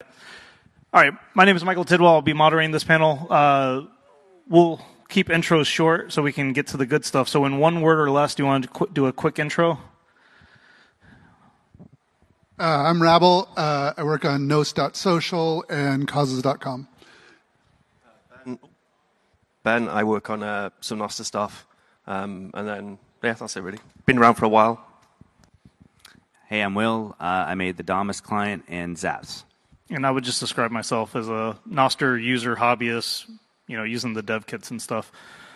All right, my name is Michael Tidwell. I'll be moderating this panel. We'll keep intros short so we can get to the good stuff. So in one word or less, do you want to do a quick intro? I'm Rabble. I work on Gnost.social and Causes.com. Ben, I work on some Nostr stuff. And then, yeah, that's it really. Been around for a while. Hey, I'm Will. I made the Damus client and Zaps. And I would just describe myself as a Nostr user hobbyist, using the dev kits and stuff.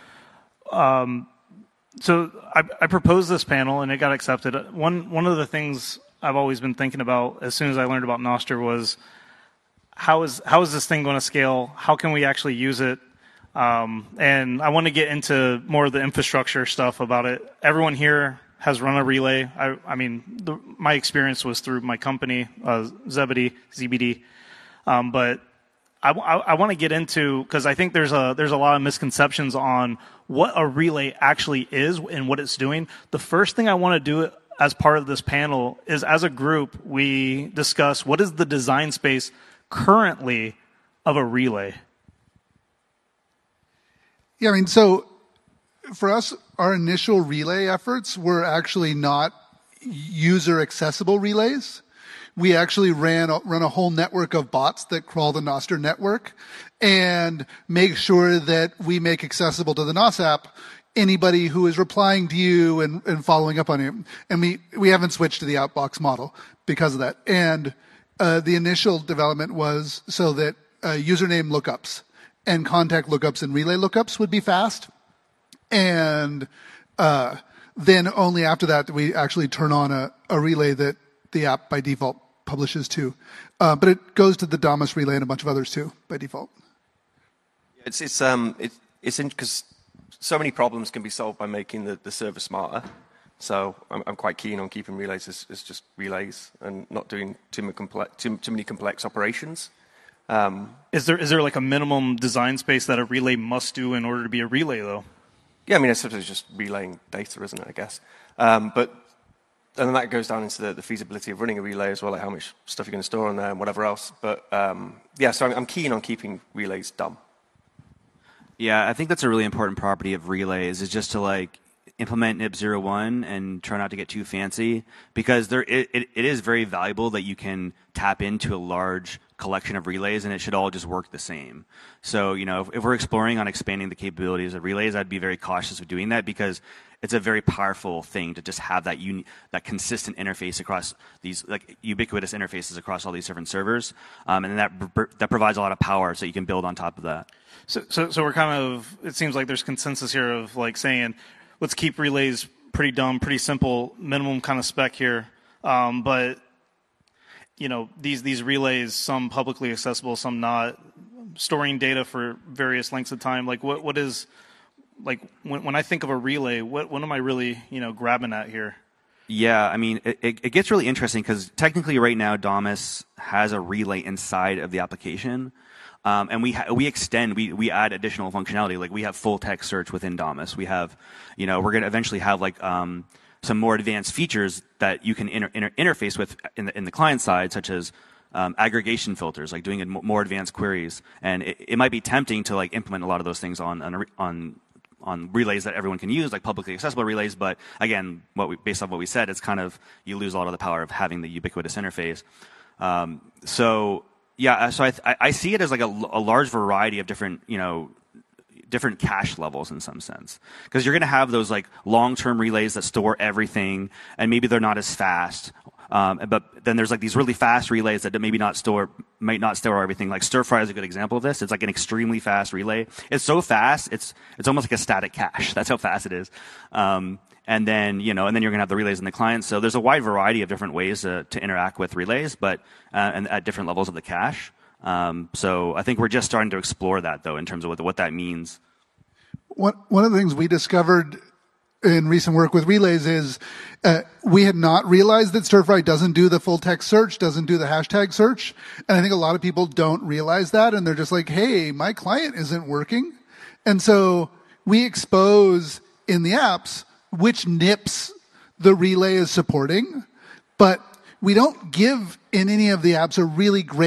So I proposed this panel and it got accepted. One of the things I've always been thinking about as soon as I learned about Nostr was how is this thing going to scale? How can we actually use it? And I want to get into more of the infrastructure stuff about it. Everyone here has run a relay. My experience was through my company, ZBD. But I want to get into, because I think there's a lot of misconceptions on what a relay actually is and what it's doing. The first thing I want to do as part of this panel is, as a group, we discuss what is the design space currently of a relay. Yeah, so for us, our initial relay efforts were actually not user-accessible relays. We actually run a whole network of bots that crawl the Nostr network and make sure that we make accessible to the NOS app anybody who is replying to you and following up on you. And we haven't switched to the outbox model because of that. And the initial development was so that username lookups and contact lookups and relay lookups would be fast. And then only after that we actually turn on a relay that the app by default publishes to. But it goes to the Damus relay and a bunch of others too by default. It's interesting because so many problems can be solved by making the server smarter. So I'm quite keen on keeping relays as just relays and not doing too many complex operations. Is there like a minimum design space that a relay must do in order to be a relay, though? Yeah, it's just relaying data, isn't it, I guess? And then that goes down into the feasibility of running a relay as well, like how much stuff you're going to store on there and whatever else. But so I'm keen on keeping relays dumb. Yeah, I think that's a really important property of relays, is just to implement NIP01 and try not to get too fancy, because it is very valuable that you can tap into a large collection of relays and it should all just work the same. So, if we're exploring on expanding the capabilities of relays, I'd be very cautious of doing that, because it's a very powerful thing to just have that that consistent interface across these, ubiquitous interfaces across all these different servers, and that provides a lot of power so you can build on top of that. So we're kind of, it seems like there's consensus here of saying, let's keep relays pretty dumb, pretty simple, minimum kind of spec here. But these relays, some publicly accessible, some not, storing data for various lengths of time. What is, when I think of a relay, what am I really grabbing at here? Yeah, it gets really interesting, because technically right now Damus has a relay inside of the application. And we extend, we add additional functionality. We have full text search within Damus. We have, we're going to eventually have some more advanced features that you can interface with in the client side, such as aggregation filters, doing more advanced queries. And it might be tempting to implement a lot of those things on relays that everyone can use, like publicly accessible relays. But again, based on what we said, it's kind of, you lose a lot of the power of having the ubiquitous interface. Yeah, so I see it as a large variety of different cache levels in some sense, because you're going to have those long-term relays that store everything, and maybe they're not as fast. But then there's these really fast relays that might not store everything. Stir-Fry is a good example of this. It's an extremely fast relay. It's so fast, it's almost like a static cache. That's how fast it is. And then you're going to have the relays in the client. So there's a wide variety of different ways to interact with relays, but and at different levels of the cache. So I think we're just starting to explore that, though, in terms of what that means. One of the things we discovered in recent work with relays is we had not realized that Stir-Fry doesn't do the full text search, doesn't do the hashtag search. And I think a lot of people don't realize that, and they're just hey, my client isn't working. And so we expose in the apps which NIPs the relay is supporting, but we don't give in any of the apps a really great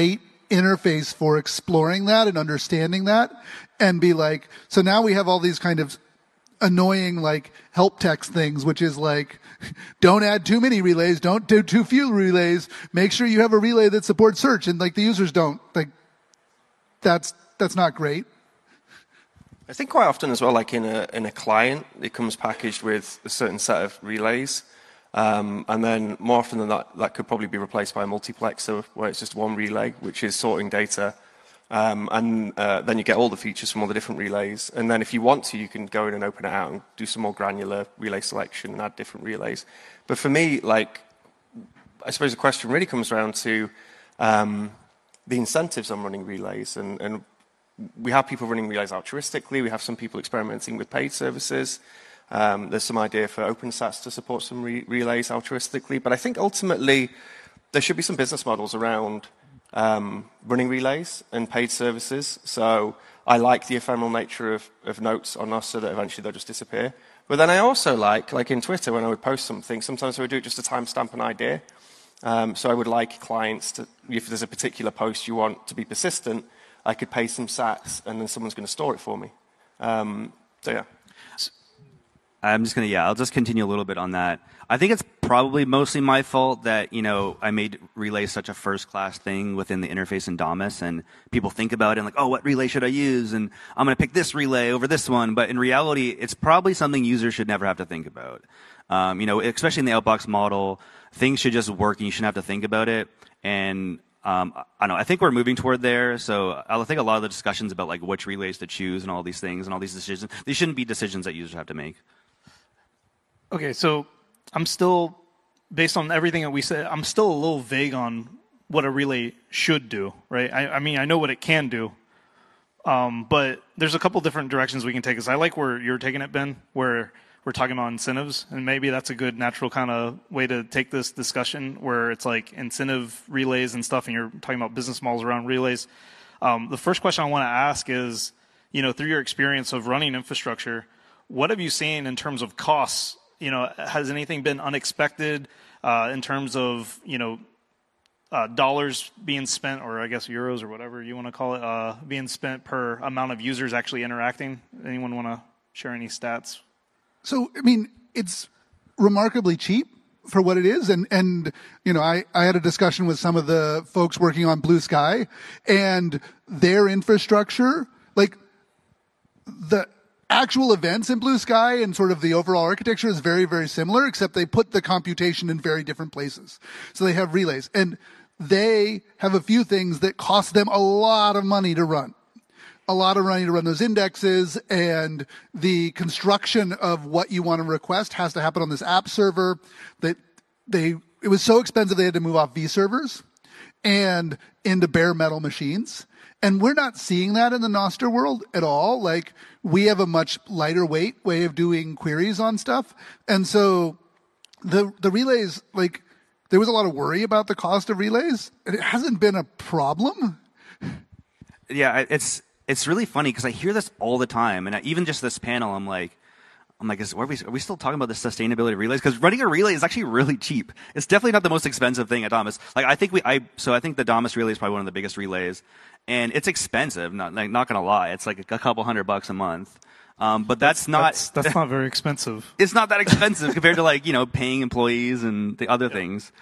interface for exploring that and understanding that, and be like, so now we have all these kind of annoying like help text things, which is like, don't add too many relays, don't do too few relays, make sure you have a relay that supports search, and like the users don't like. That's not great. I think quite often as well, like in a client, it comes packaged with a certain set of relays. And then more often than not, that could probably be replaced by a multiplexer where it's just one relay, which is sorting data. And then you get all the features from all the different relays. And then if you want to, you can go in and open it out and do some more granular relay selection and add different relays. But for me, like, I suppose the question really comes around to the incentives on running relays. And we have people running relays altruistically. We have some people experimenting with paid services. There's some idea for OpenSats to support some relays altruistically. But I think ultimately there should be some business models around running relays and paid services. So I like the ephemeral nature of notes on us so that eventually they'll just disappear. But then I also like in Twitter, when I would post something, sometimes I would do it just to timestamp an idea. So I would like clients to, if there's a particular post you want to be persistent, I could pay some sats and then someone's going to store it for me. So yeah. I'll just continue a little bit on that. I think it's probably mostly my fault that, I made relay such a first-class thing within the interface in Damus, and people think about it and like, oh, what relay should I use? And I'm going to pick this relay over this one. But in reality, it's probably something users should never have to think about. Especially in the outbox model, things should just work and you shouldn't have to think about it. And I don't know. I think we're moving toward there. So I think a lot of the discussions about like which relays to choose and all these things and all these decisions, these shouldn't be decisions that users have to make. Okay, so I'm still, based on everything that we said, I'm still a little vague on what a relay should do, right? I mean, I know what it can do, but there's a couple different directions we can take this. I like where you're taking it, Ben, where we're talking about incentives, and maybe that's a good natural kind of way to take this discussion, where it's like incentive relays and stuff, and you're talking about business models around relays. The first question I want to ask is, through your experience of running infrastructure, what have you seen in terms of costs? Has anything been unexpected in terms of, dollars being spent, or I guess euros or whatever you want to call it, being spent per amount of users actually interacting? Anyone want to share any stats? So, I mean, it's remarkably cheap for what it is. And I had a discussion with some of the folks working on Blue Sky, and their infrastructure, like the actual events in Blue Sky and sort of the overall architecture is very, very similar, except they put the computation in very different places. So they have relays, and they have a few things that cost them a lot of money to run. A lot of money to run those indexes, and the construction of what you want to request has to happen on this app server that it was so expensive they had to move off vServers and into bare metal machines. And we're not seeing that in the Nostr world at all. Like, we have a much lighter weight way of doing queries on stuff. And so the relays, like, there was a lot of worry about the cost of relays, and it hasn't been a problem. Yeah, it's really funny because I hear this all the time. And even just this panel, I'm like, are we still talking about the sustainability of relays? Because running a relay is actually really cheap. It's definitely not the most expensive thing at Damus. Like, I think the Damus relay is probably one of the biggest relays. And it's expensive, not gonna lie. It's like a couple $100 a month. But that's not very expensive. It's not that expensive compared to paying employees and the other things.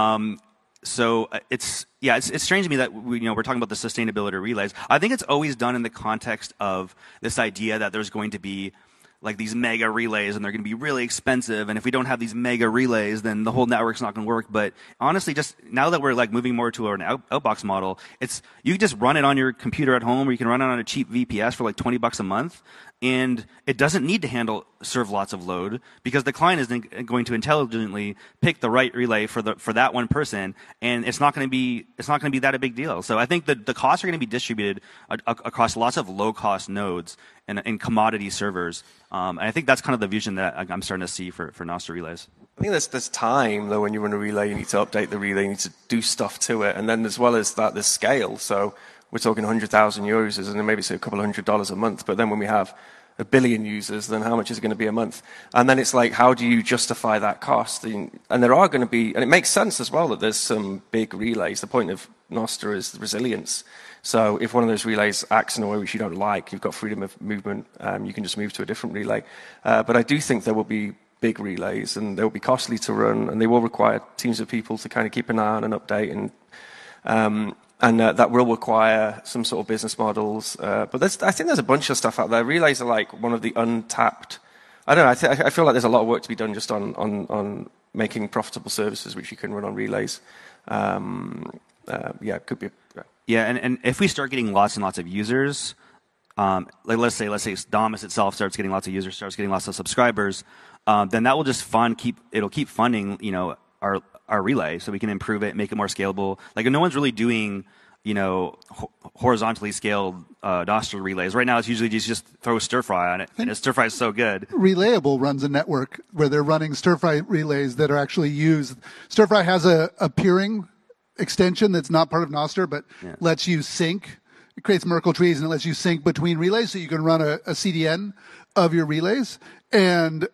So it's strange to me that we're talking about the sustainability of relays. I think it's always done in the context of this idea that there's going to be like these mega relays and they're going to be really expensive, and if we don't have these mega relays, then the whole network's not going to work. But honestly, just now that we're like moving more to an outbox model, you can just run it on your computer at home, or you can run it on a cheap VPS for like $20 a month, and it doesn't need to serve lots of load, because the client is going to intelligently pick the right relay for that one person, and it's not going to be that a big deal. So I think that the costs are going to be distributed across lots of low cost nodes and commodity servers. And I think that's kind of the vision that I'm starting to see for Nostr relays. I think there's time, though, when you run a relay, you need to update the relay, you need to do stuff to it. And then as well as that, there's scale. So we're talking 100,000 users, and then maybe it's a couple $100 a month. But then when we have 1 billion users, then how much is it going to be a month? And then it's like, how do you justify that cost? And there are going to be, and it makes sense as well that there's some big relays. The point of Nostr is resilience. So if one of those relays acts in a way which you don't like, you've got freedom of movement, you can just move to a different relay. But I do think there will be big relays, and they will be costly to run, and they will require teams of people to kind of keep an eye on and update, and that will require some sort of business models. But I think there's a bunch of stuff out there. Relays are like one of the untapped. I don't know. I feel like there's a lot of work to be done just on making profitable services which you can run on relays. It could be. Yeah, and if we start getting lots and lots of users, like let's say Damus itself starts getting lots of users, starts getting lots of subscribers, then that will just keep funding, our relay, so we can improve it, make it more scalable. Like, no one's really doing, horizontally scaled Nostr relays right now. It's usually just throw stir-fry on it, and stir-fry is so good. Relayable runs a network where they're running stir-fry relays that are actually used. Stir-fry has a peering extension that's not part of Nostr, but lets you sync. It creates Merkle trees, and it lets you sync between relays, so you can run a CDN of your relays. And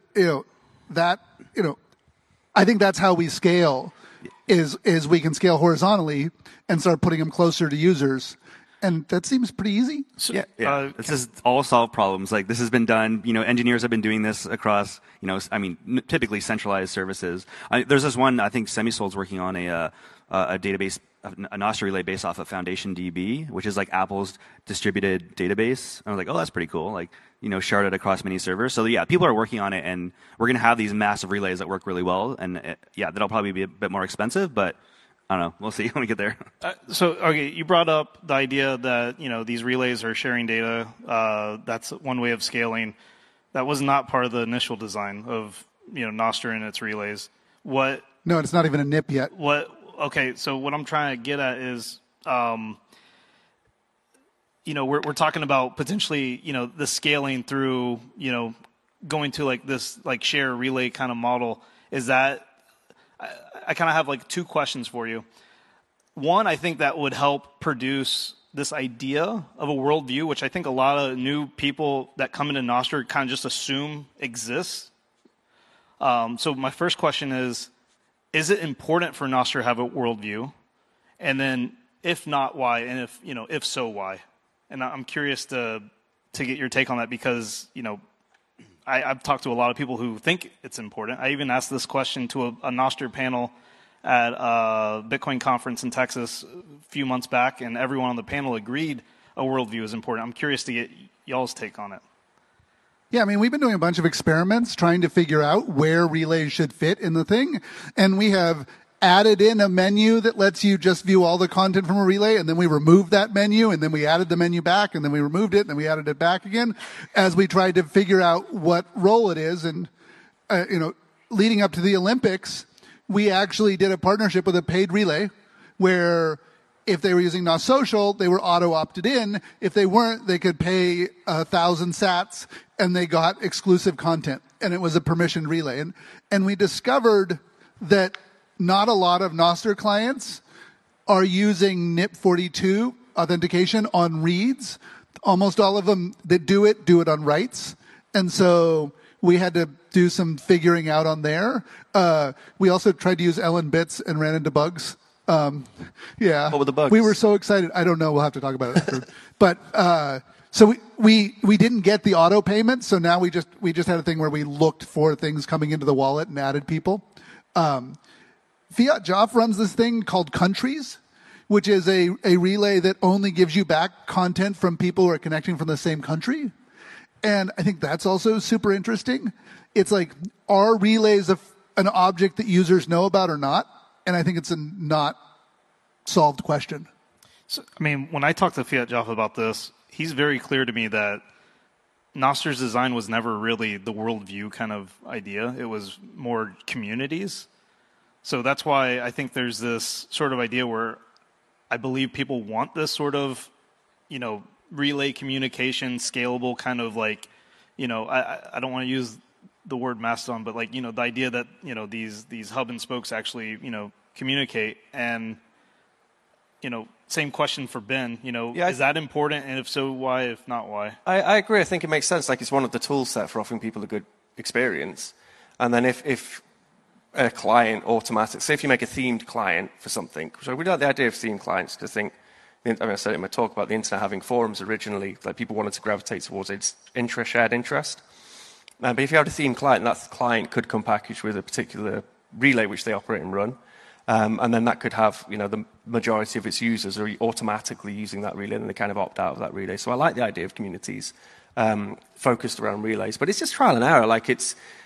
I think that's how we scale. Is we can scale horizontally and start putting them closer to users, and that seems pretty easy. This is all solved problems. Like, this has been done. Engineers have been doing this across. Typically centralized services. There's this one. I think Semisol's working on a database, a Nostr relay based off of Foundation DB, which is like Apple's distributed database. And I was like, oh, that's pretty cool. Like, sharded across many servers. So yeah, people are working on it, and we're going to have these massive relays that work really well. And that'll probably be a bit more expensive, but I don't know. We'll see when we get there. Okay, you brought up the idea that these relays are sharing data. That's one way of scaling. That was not part of the initial design of Nostr and its relays. No, it's not even a NIP yet. Okay, so what I'm trying to get at is, we're talking about potentially, the scaling through, going to like this like share relay kind of model. Is that, I kind of have like two questions for you. One, I think that would help produce this idea of a worldview, which I think a lot of new people that come into Nostr kind of just assume exists. So my first question is it important for Nostr to have a worldview? And then if not, why? And if so, why? And I'm curious to get your take on that, because, I've talked to a lot of people who think it's important. I even asked this question to a Nostr panel at a Bitcoin conference in Texas a few months back, and everyone on the panel agreed a worldview is important. I'm curious to get y'all's take on it. Yeah, we've been doing a bunch of experiments trying to figure out where relays should fit in the thing. And we have added in a menu that lets you just view all the content from a relay, and then we removed that menu, and then we added the menu back, and then we removed it, and then we added it back again as we tried to figure out what role it is. And, leading up to the Olympics, we actually did a partnership with a paid relay where if they were using Nostr Social, they were auto-opted in. If they weren't, they could pay 1,000 sats, and they got exclusive content. And it was a permissioned relay. And we discovered that not a lot of Nostr clients are using NIP42 authentication on reads. Almost all of them that do it on writes. And so we had to do some figuring out on there. We also tried to use LN bits and ran into bugs. What were the bugs? We were so excited. I don't know. We'll have to talk about it. But so we didn't get the auto payment. So now we just had a thing where we looked for things coming into the wallet and added people. Fiat Joff runs this thing called Countries, which is a relay that only gives you back content from people who are connecting from the same country. And I think that's also super interesting. It's like, are relays an object that users know about or not? And I think it's a not solved question. So, when I talk to Fiat Joff about this, he's very clear to me that Nostr's design was never really the worldview kind of idea. It was more communities. So that's why I think there's this sort of idea where I believe people want this sort of, relay communication, scalable kind of like, I don't want to use the word Mastodon, but like, the idea that, these hub and spokes actually, communicate. And, same question for Ben, is that important? And if so, why? If not, why? I agree. I think it makes sense. Like, it's one of the tool set for offering people a good experience. And then if a client automatic. Say if you make a themed client for something. So we like the idea of themed clients because I think, I said it in my talk about the internet having forums originally, like people wanted to gravitate towards its shared interest. But if you have a themed client, that client could come packaged with a particular relay which they operate and run. And then that could have, the majority of its users are automatically using that relay and they kind of opt out of that relay. So I like the idea of communities focused around relays. But it's just trial and error. Like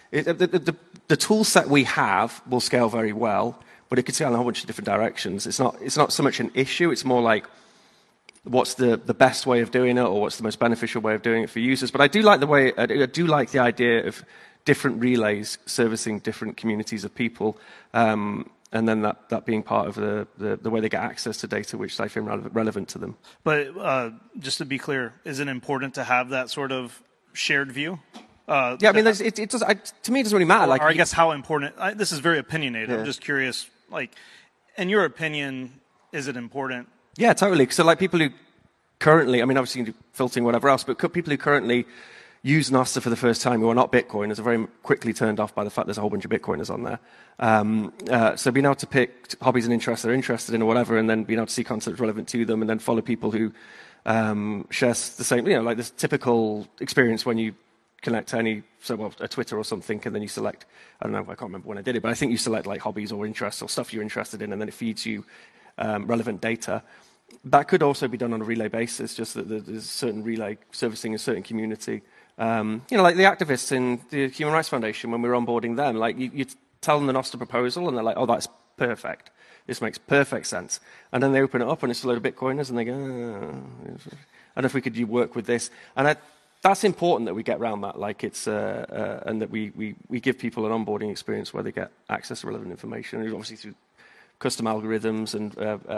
the tool set we have will scale very well, but it could scale in a whole bunch of different directions. It's not so much an issue. It's more like what's the best way of doing it or what's the most beneficial way of doing it for users. But I do like the idea of different relays servicing different communities of people. And then that being part of the way they get access to data which they find relevant to them. But just to be clear, is it important to have that sort of shared view? Yeah, I mean, it does. To me, it doesn't really matter. Or I guess how important. This is very opinionated. Yeah. I'm just curious. Like, in your opinion, is it important? Yeah, totally. So, like, people who currently, I mean, obviously, you can do filtering, whatever else, but people who currently use Nostr for the first time who are not Bitcoiners are very quickly turned off by the fact there's a whole bunch of Bitcoiners on there. So being able to pick hobbies and interests they're interested in or whatever, and then being able to see content relevant to them, and then follow people who share the same, like this typical experience when you connect to a Twitter or something, and then you select, I don't know, I can't remember when I did it, but I think you select like hobbies or interests or stuff you're interested in, and then it feeds you relevant data. That could also be done on a relay basis, just that there's certain relay servicing a certain community. Like the activists in the Human Rights Foundation, when we were onboarding them, like you tell them the Nostr proposal, and they're like, oh, that's perfect. This makes perfect sense. And then they open it up, and it's a load of Bitcoiners, and they go, I don't know if we could work with this. And that's important that we get around that, like it's, and that we give people an onboarding experience where they get access to relevant information, and obviously through custom algorithms and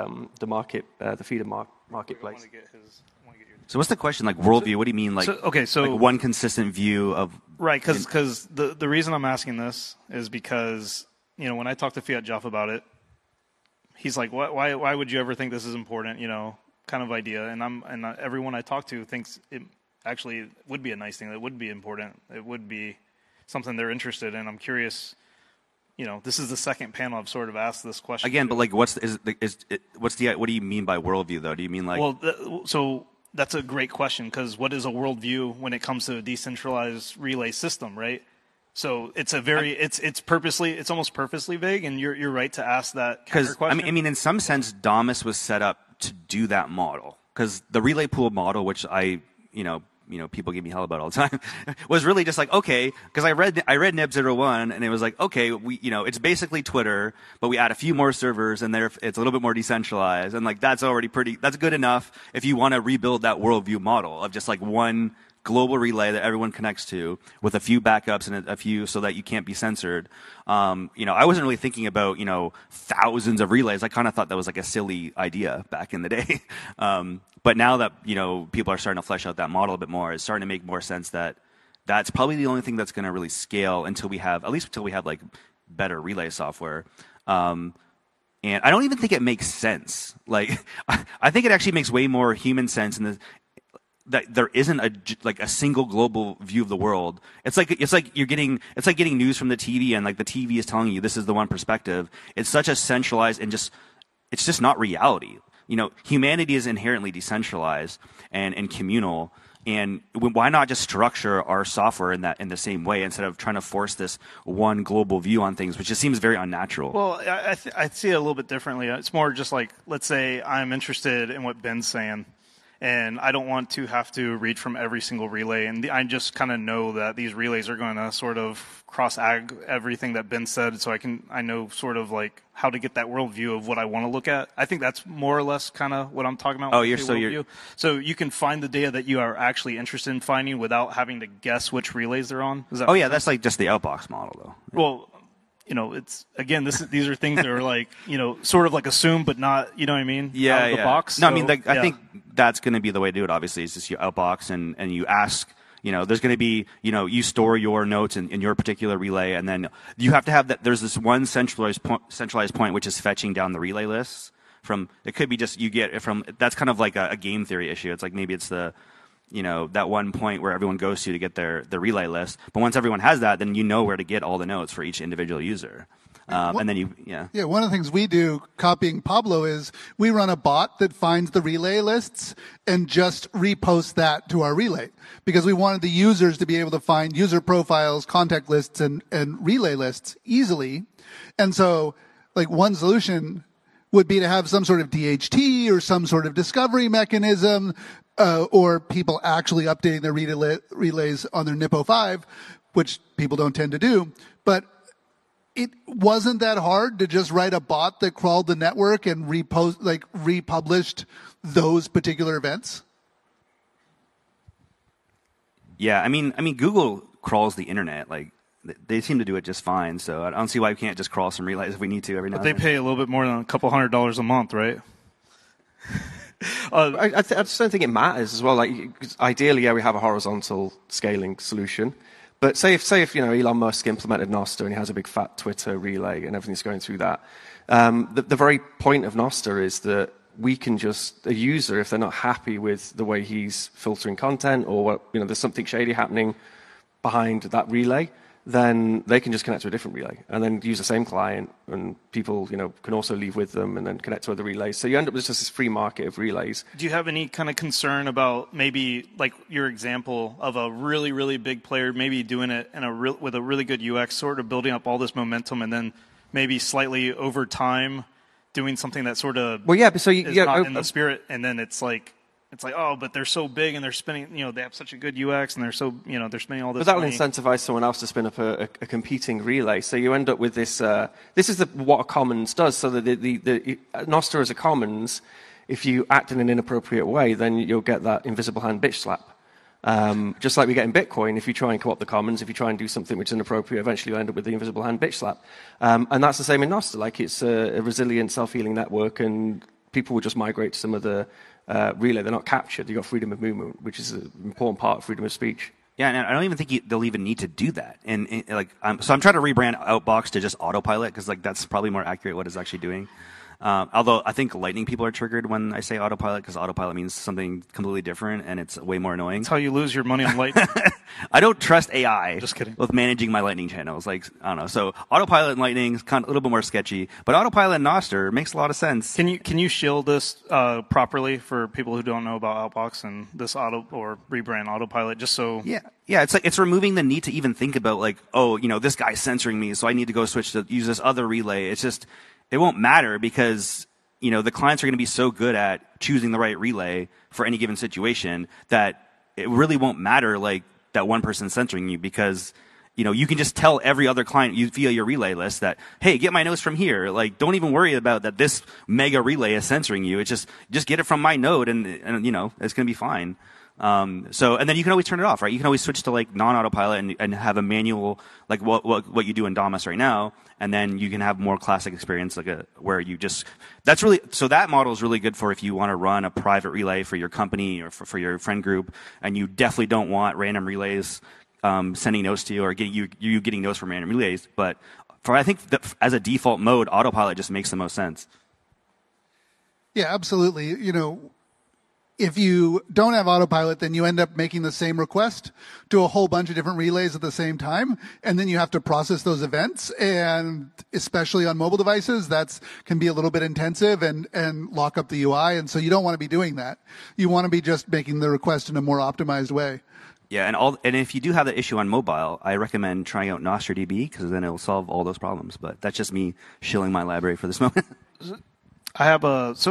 the feeder marketplace. So what's the question? Like worldview? What do you mean? Like so like one consistent view of right? Because the reason I'm asking this is because when I talked to Fiat Jeff about it, he's like, why would you ever think this is important? Kind of idea. And everyone I talk to thinks it actually would be a nice thing. It would be important. It would be something they're interested in. I'm curious. This is the second panel I've sort of asked this question again. But like, what do you mean by worldview though? Do you mean like so? That's a great question, because what is a worldview when it comes to a decentralized relay system, right? So it's it's almost purposely vague, and you're right to ask that counter question. Because I mean, in some sense, Damus was set up to do that model, because the relay pool model, which people give me hell about all the time, was really just like, okay, because I read Nib01, and it was like, okay, it's basically Twitter, but we add a few more servers, and it's a little bit more decentralized, and like that's good enough if you want to rebuild that worldview model of just like one global relay that everyone connects to with a few backups and a few so that you can't be censored. I wasn't really thinking about thousands of relays. I kind of thought that was like a silly idea back in the day. But now that people are starting to flesh out that model a bit more, it's starting to make more sense that that's probably the only thing that's going to really scale until we have like better relay software. And I don't even think it makes sense. Like I think it actually makes way more human sense that there isn't a single global view of the world. It's like getting news from the TV, and like the TV is telling you this is the one perspective. It's such a centralized and it's just not reality. Humanity is inherently decentralized and communal, and why not just structure our software in the same way instead of trying to force this one global view on things, which just seems very unnatural. Well, I see it a little bit differently. It's more just like, let's say I'm interested in what Ben's saying, and I don't want to have to read from every single relay. And I just kind of know that these relays are going to sort of cross-ag everything that Ben said, so I know sort of like how to get that worldview of what I want to look at. I think that's more or less kind of what I'm talking about. So you can find the data that you are actually interested in finding without having to guess which relays they're on. That's like just the outbox model, though. Well, it's again, these are things that are like, sort of like assume, but not, what I mean? Yeah, out of the box. No, I mean, I think that's going to be the way to do it. Obviously, is just you outbox and you ask. There's going to be, you store your notes in your particular relay, and then you have to have that. There's this one centralized point, which is fetching down the relay lists from. It could be just you get it from. That's kind of like a game theory issue. It's like maybe it's the. That one point where everyone goes to get the relay list. But once everyone has that, then you know where to get all the notes for each individual user. And then Yeah, one of the things we do, copying Pablo, is we run a bot that finds the relay lists and just reposts that to our relay because we wanted the users to be able to find user profiles, contact lists, and relay lists easily. And so, like, one solution would be to have some sort of DHT or some sort of discovery mechanism, or people actually updating their relays on their NIP05, which people don't tend to do. But it wasn't that hard to just write a bot that crawled the network and republished those particular events. Yeah, I mean, Google crawls the internet. Like, they seem to do it just fine. So I don't see why we can't just crawl some relays if we need to every now and then. But they pay a little bit more than a couple $100 a month, right? I just don't think it matters as well. Like, 'cause ideally, yeah, we have a horizontal scaling solution. But say if Elon Musk implemented Nostr and he has a big fat Twitter relay and everything's going through that, the very point of Nostr is that we can just, a user, if they're not happy with the way he's filtering content or there's something shady happening behind that relay, then they can just connect to a different relay and then use the same client, and people can also leave with them and then connect to other relays. So you end up with just this free market of relays. Do you have any kind of concern about maybe like your example of a really, really big player maybe doing it with a really good UX, sort of building up all this momentum, and then maybe slightly over time doing something that sort of is not in the spirit, and then it's like, oh, but they're so big and they're spending, they have such a good UX and they're so, they're spending all this money. But that will incentivize someone else to spin up a competing relay. So you end up with this. This is what a commons does. So that the Nostr as a commons, if you act in an inappropriate way, then you'll get that invisible hand bitch slap. Just like we get in Bitcoin, if you try and co-opt the commons, if you try and do something which is inappropriate, eventually you end up with the invisible hand bitch slap. And that's the same in Nostr. Like, it's a resilient, self-healing network, and people will just migrate to some of the relay. They're not captured. You've got freedom of movement, which is an important part of freedom of speech. Yeah, and I don't even think they'll even need to do that. And so I'm trying to rebrand Outbox to just Autopilot because that's probably more accurate what it's actually doing. Although I think Lightning people are triggered when I say Autopilot because Autopilot means something completely different and it's way more annoying. That's how you lose your money on Lightning. I don't trust AI. Just kidding. With managing my Lightning channels. Like, I don't know. So Autopilot and Lightning is kind of a little bit more sketchy, but Autopilot and Nostr makes a lot of sense. Can you shield this properly for people who don't know about Outbox and this rebrand Autopilot, just so? Yeah, it's removing the need to even think about like, this guy's censoring me, so I need to go switch to use this other relay. It's just, it won't matter because, the clients are going to be so good at choosing the right relay for any given situation that it really won't matter like that one person censoring you because, you can just tell every other client via your relay list that, hey, get my nodes from here. Like, don't even worry about that this mega relay is censoring you. It's just get it from my node and it's going to be fine. And then you can always turn it off, right? You can always switch to like non-autopilot and have a manual, like what you do in Damus right now. And then you can have more classic experience, where you just, so that model is really good for if you want to run a private relay for your company or for your friend group. And you definitely don't want random relays, sending notes to you or you getting notes from random relays. But I think that as a default mode, autopilot just makes the most sense. Yeah, absolutely. If you don't have autopilot, then you end up making the same request to a whole bunch of different relays at the same time. And then you have to process those events. And especially on mobile devices, can be a little bit intensive and lock up the UI. And so you don't want to be doing that. You want to be just making the request in a more optimized way. Yeah, and if you do have that issue on mobile, I recommend trying out NostrDB because then it will solve all those problems. But that's just me shilling my library for this moment. I have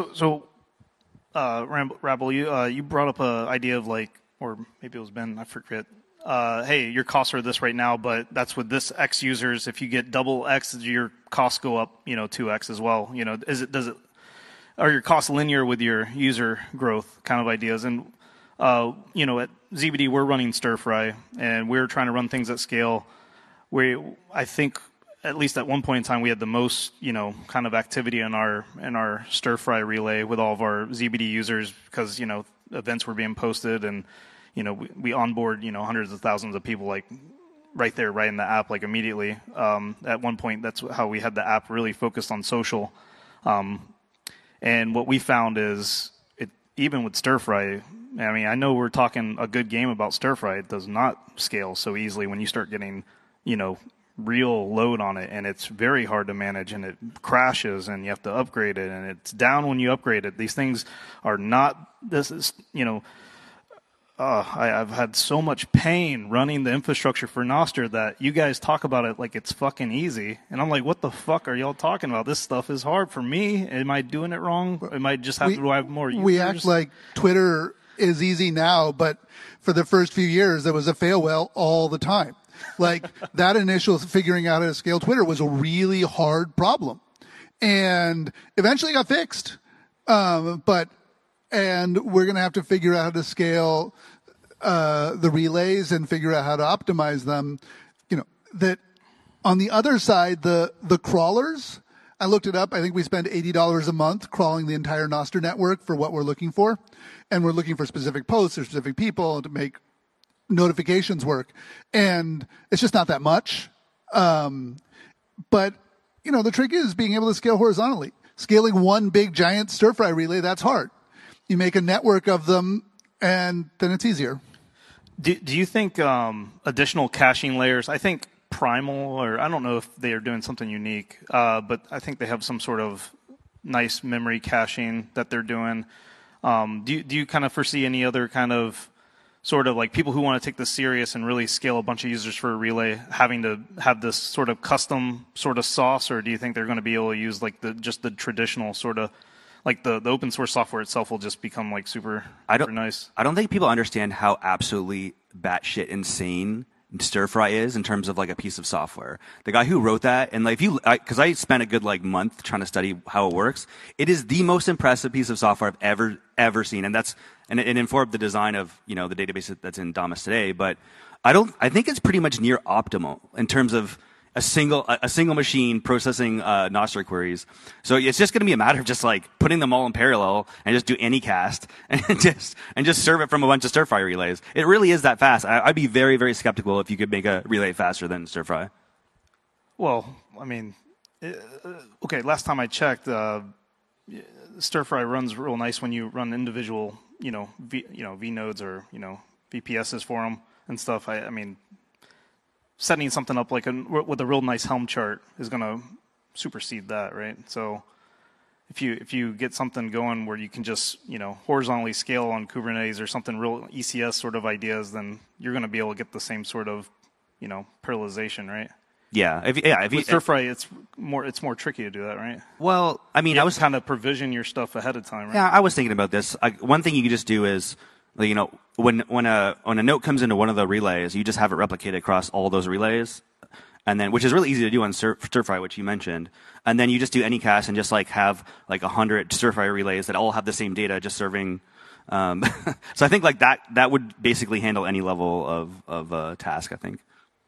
Rabble, you brought up an idea of like, or maybe it was Ben, I forget. Hey, your costs are this right now, but that's with this X users. If you get double X, your costs go up, 2X as well. Are your costs linear with your user growth kind of ideas? And at ZBD, we're running Stirfry, and we're trying to run things at scale. I think, at least at one point in time, we had the most, kind of activity in our Stirfry relay with all of our ZBD users because, events were being posted and, we onboard, hundreds of thousands of people like right there, right in the app, like immediately. At one point, that's how we had the app really focused on social. And what we found is even with Stirfry, I know we're talking a good game about Stirfry. It does not scale so easily when you start getting, real load on it, and it's very hard to manage, and it crashes, and you have to upgrade it, and it's down when you upgrade it. These things are not. This is I've had so much pain running the infrastructure for Nostr that you guys talk about it like it's fucking easy. And I'm like, what the fuck are y'all talking about? This stuff is hard for me. Am I doing it wrong? Am I just do I have more users? We act like Twitter is easy now, but for the first few years, there was a fail whale all the time. Like that initial figuring out how to scale Twitter was a really hard problem. And eventually got fixed. And we're going to have to figure out how to scale the relays and figure out how to optimize them. That on the other side, the crawlers, I looked it up. I think we spend $80 a month crawling the entire Nostr network for what we're looking for. And we're looking for specific posts or specific people to make notifications work. And it's just not that much. But, the trick is being able to scale horizontally. Scaling one big giant stir-fry relay, that's hard. You make a network of them, and then it's easier. Do you think additional caching layers, I think Primal, or I don't know if they are doing something unique, but I think they have some sort of nice memory caching that they're doing. Do you kind of foresee any other kind of sort of like people who want to take this serious and really scale a bunch of users for a relay having to have this sort of custom sort of sauce, or do you think they're going to be able to use like the traditional sort of like the open source software itself will just become like super nice? I don't think people understand how absolutely batshit insane Stir-Fry is in terms of like a piece of software. The guy who wrote that, and like because I spent a good like month trying to study how it works. It is the most impressive piece of software I've ever seen, and it informed the design of the database that's in Damus today. But I think it's pretty much near optimal in terms of a single machine processing Nostr queries. So it's just going to be a matter of just like putting them all in parallel and just do Anycast and just serve it from a bunch of stir-fry relays. It really is that fast. I'd be very, very skeptical if you could make a relay faster than stir-fry. Well, I mean, okay. Last time I checked, stir-fry runs real nice when you run individual, V nodes or VPSs for them and stuff. I mean, setting something up like with a real nice Helm chart is going to supersede that, right? So if you get something going where you can just horizontally scale on Kubernetes or something real ECS sort of ideas, then you're going to be able to get the same sort of parallelization, right? Yeah, with stir-fry, it's more tricky to do that, right? Well, I mean, I was kind of provision your stuff ahead of time, right? Yeah, I was thinking about this. One thing you can just do is, when a note comes into one of the relays, you just have it replicated across all those relays, and then which is really easy to do on stir-fry, which you mentioned, and then you just do Anycast and just like have like 100 stir-fry relays that all have the same data, just serving. So I think like that would basically handle any level of task, I think.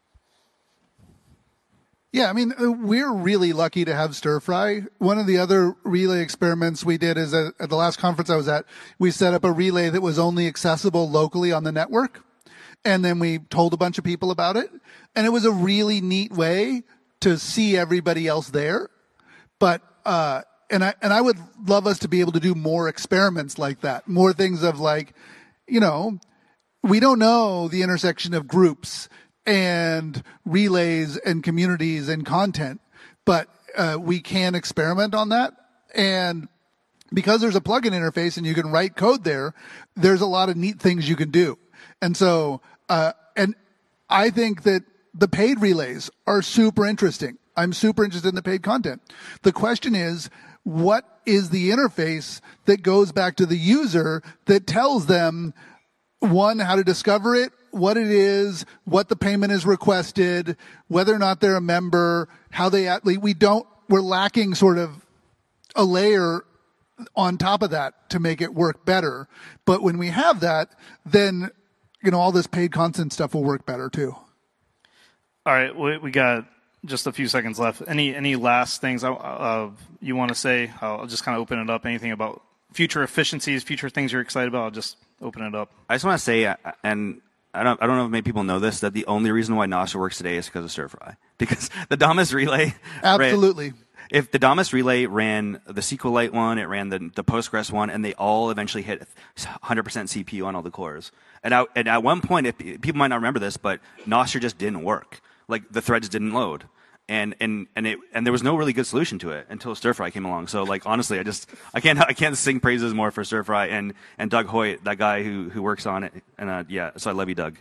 Yeah, I mean, we're really lucky to have stir-fry. One of the other relay experiments we did is at the last conference I was at, we set up a relay that was only accessible locally on the network. And then we told a bunch of people about it. And it was a really neat way to see everybody else there. But, and I would love us to be able to do more experiments like that. More things of like, we don't know the intersection of groups and relays and communities and content, but we can experiment on that. And because there's a plugin interface and you can write code there, there's a lot of neat things you can do. And so, and I think that the paid relays are super interesting. I'm super interested in the paid content. The question is, what is the interface that goes back to the user that tells them, one, how to discover it, what it is, what the payment is requested, whether or not they're a member, how they we're lacking sort of a layer on top of that to make it work better. But when we have that, then, all this paid content stuff will work better too. All right. We got just a few seconds left. Any last things you want to say? I'll just kind of open it up. Anything about future efficiencies, future things you're excited about? I'll just open it up. I just want to say, and I don't know if many people know this, that the only reason why Nostr works today is because of stir-fry. Because the Damus relay... Absolutely. If the Damus relay ran the SQLite one, it ran the Postgres one, and they all eventually hit 100% CPU on all the cores. And at one point, people might not remember this, but Nostr just didn't work. like the threads didn't load. And there was no really good solution to it until Stirfry came along. So like honestly, I can't sing praises more for Stirfry and Doug Hoyt, that guy who works on it. And so I love you, Doug.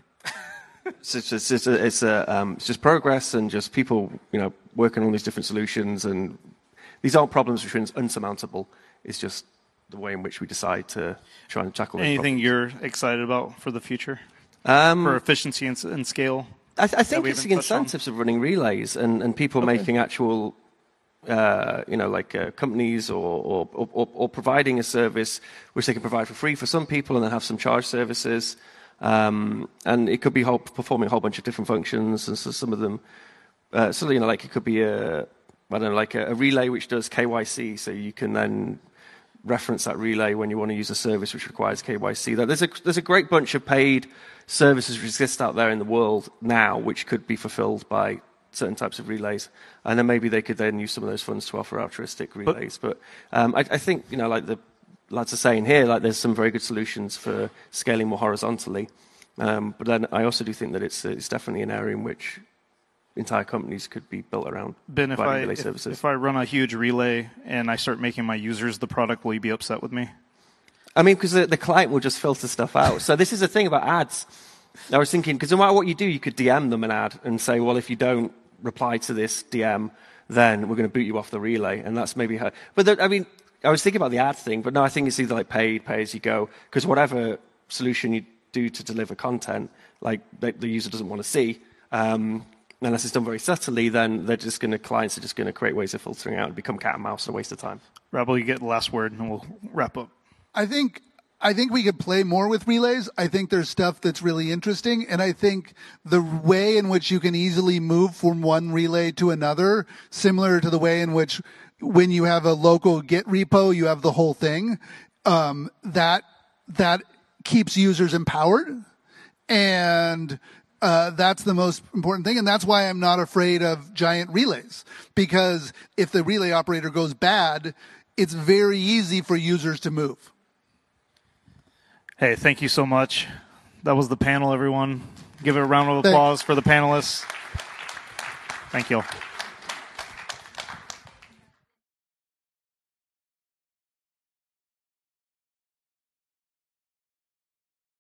It's just progress and just people, working on these different solutions. And these aren't problems which are unsurmountable. It's just the way in which we decide to try and tackle anything you're excited about for the future for efficiency and scale. I think it's the incentives of running relays and people making actual, companies or providing a service which they can provide for free for some people and then have some charge services. And it could be performing a whole bunch of different functions. And so some of them, it could be a relay which does KYC, so you can then reference that relay when you want to use a service which requires KYC. There's a great bunch of paid services which exist out there in the world now which could be fulfilled by certain types of relays, and then maybe they could then use some of those funds to offer altruistic relays. But I think, like the lads are saying here, like there's some very good solutions for scaling more horizontally. But then I also do think that it's definitely an area in which entire companies could be built around providing relay services. If I run a huge relay and I start making my users the product, will you be upset with me? I mean, because the client will just filter stuff out. So this is the thing about ads. I was thinking, because no matter what you do, you could DM them an ad and say, well, if you don't reply to this DM, then we're going to boot you off the relay. And that's maybe how. But I was thinking about the ad thing, but no, I think it's either like paid, pay as you go, because whatever solution you do to deliver content, like the user doesn't want to see, unless it's done very subtly, then clients are just going to create ways of filtering out and become cat and mouse and a waste of time. Rabble, you get the last word, and we'll wrap up. I think we could play more with relays. I think there's stuff that's really interesting, and I think the way in which you can easily move from one relay to another, similar to the way in which when you have a local Git repo, you have the whole thing, that keeps users empowered, and that's the most important thing, and that's why I'm not afraid of giant relays, because if the relay operator goes bad, it's very easy for users to move. Hey, thank you so much. That was the panel, everyone. Give it a round of applause for the panelists. Thank you.